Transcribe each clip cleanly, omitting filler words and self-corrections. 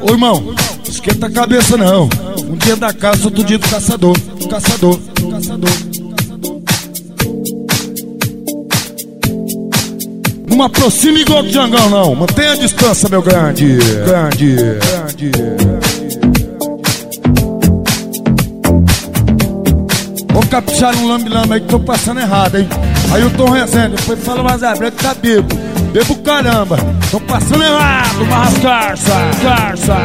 Ô irmão, esquenta a cabeça não. Um dia da caça, outro dia do caçador. Caçador. Não aproxime igual do Jangão não. Mantenha a distância, meu grande. Vou caprichar no lambe-lambe aí que tô passando errado, hein. Aí o Tom Rezende, depois fala mais a branca que tá bebo caramba. Tô passando errado, mas carça.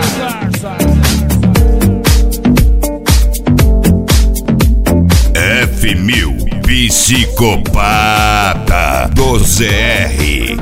F1000 Psicopata do ZR.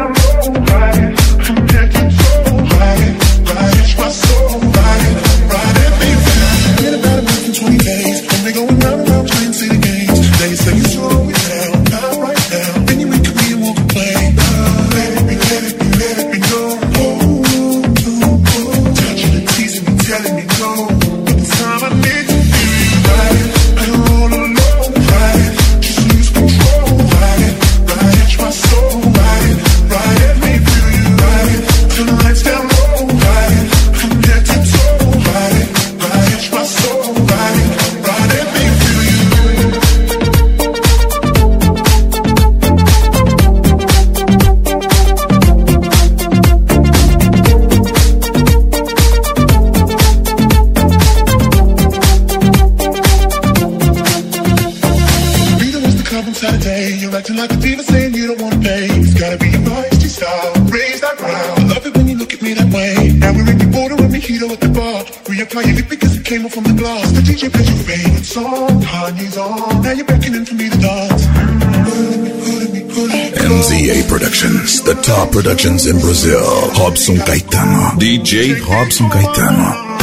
Saturday, you're acting like a diva, saying you don't wanna pay. It's gotta be your feisty style, raise that ground. I love it when you look at me that way. Now we're in the border with mojito at the bar. Reapply it because it came off from the glass. The DJ plays your favorite song, Kanye's on. Now you're beckoning for me to dance. MZA Productions, the top productions in Brazil. Robson Caetano, DJ Robson Caetano.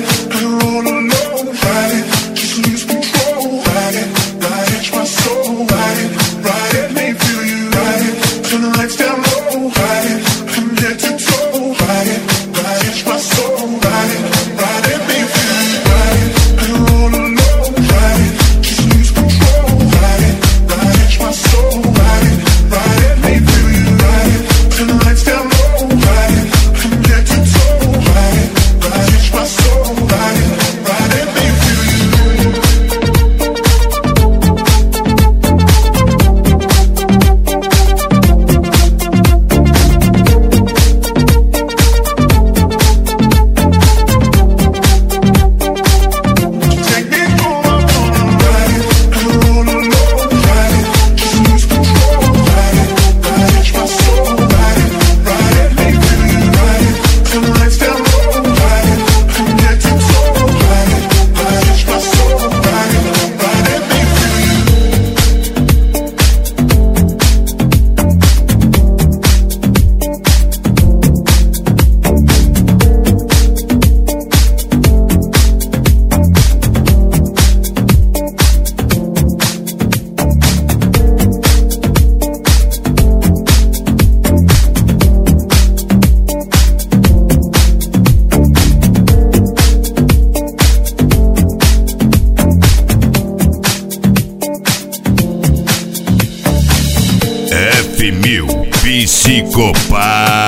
F1000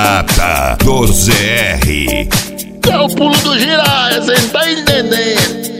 Psicopata do ZR. É o pulo do Jiraya, cê tá entendendo?